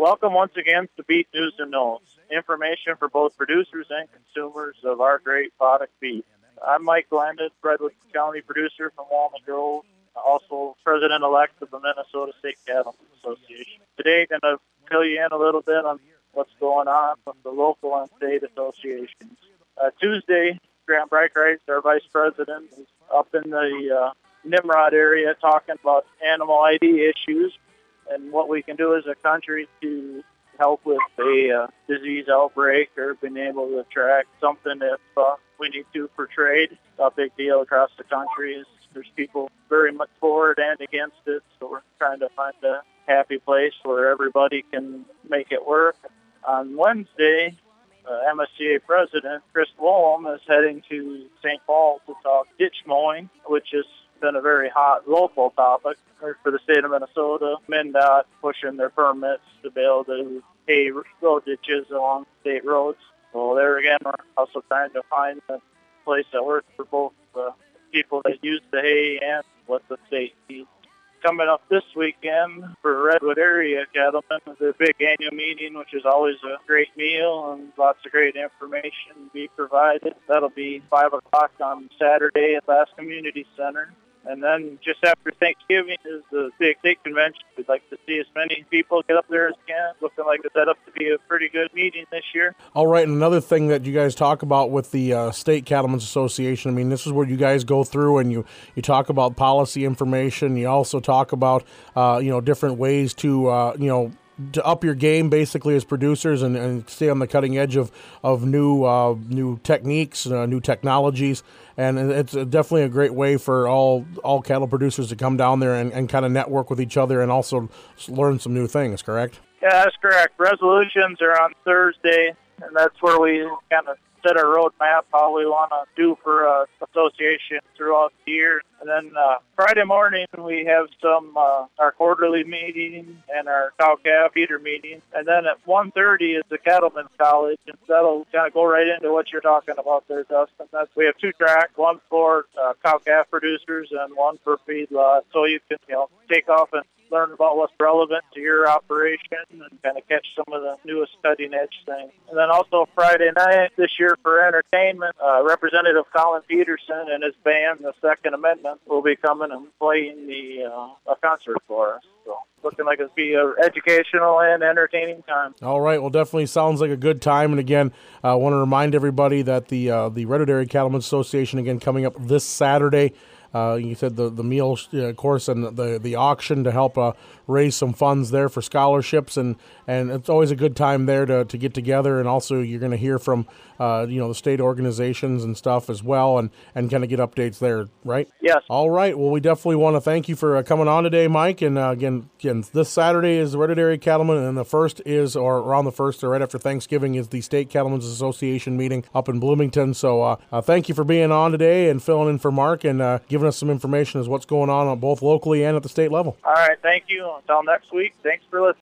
Welcome once again to Beef News and Notes, information for both producers and consumers of our great product beef. I'm Mike Landis, Redwood County producer from Walnut Grove, also president-elect of the Minnesota State Cattlemen's Association. Today, I'm going to fill you in a little bit on what's going on with the local and state associations. Tuesday, Grant Breitkreis, our vice president, is up in the Nimrod area talking about animal ID issues and what we can do as a country to help with a disease outbreak or being able to track something if we need to for trade. A big deal across the country is there's people very much for it and against it, so we're trying to find a happy place where everybody can make it work. On Wednesday, MSCA President Chris Wollum is heading to St. Paul to talk ditch mowing, which has been a very hot local topic for the state of Minnesota. MnDOT pushing their permits to be able to hay road ditches along state roads. So there again, we're also trying to find a place that works for both the people that use the hay and what the state needs. Coming up this weekend for Redwood area cattlemen, the big annual meeting, which is always a great meal and lots of great information to be provided. That'll be 5 o'clock on Saturday at Last Community Center. And then just after Thanksgiving is the big state convention. We'd like to see as many people get up there as can. Looking like it's set up to be a pretty good meeting this year. All right, and another thing that you guys talk about with the State Cattlemen's Association, I mean, this is where you guys go through and you talk about policy information. You also talk about, different ways to up your game basically as producers and stay on the cutting edge of new techniques, new technologies. And it's definitely a great way for all cattle producers to come down there and kind of network with each other and also learn some new things, correct? Yeah, that's correct. Resolutions are on Thursday, and that's where we kind of set our roadmap, how we want to do for association throughout the year. And then Friday morning, we have our quarterly meeting and our cow-calf feeder meeting. And then at 1:30 is the Cattlemen's College, and that'll kind of go right into what you're talking about there, Dustin. We have 2 tracks, one for cow-calf producers and one for feedlot. So you can take off and learn about what's relevant to your operation and kind of catch some of the newest cutting-edge things. And then also Friday night this year for entertainment, Representative Colin Peterson and his band, the Second Amendment, will be coming and playing a concert for us. So looking like it'll be an educational and entertaining time. All right. Well, definitely sounds like a good time. And again, I want to remind everybody that the Redwood Area Cattlemen's Association, again, coming up this Saturday. You said the meal course and the auction to help raise some funds there for scholarships, and it's always a good time there to get together. And also you're going to hear from the state organizations and stuff as well, and kind of get updates there, right? Yes. All right. Well, we definitely want to thank you for coming on today, Mike. And again, this Saturday is the Redwood Area Cattlemen, and the first is, or around the first or right after Thanksgiving, is the State Cattlemen's Association meeting up in Bloomington. So thank you for being on today and filling in for Mark and giving us some information as what's going on both locally and at the state level. All right. Thank you. Until next week, thanks for listening.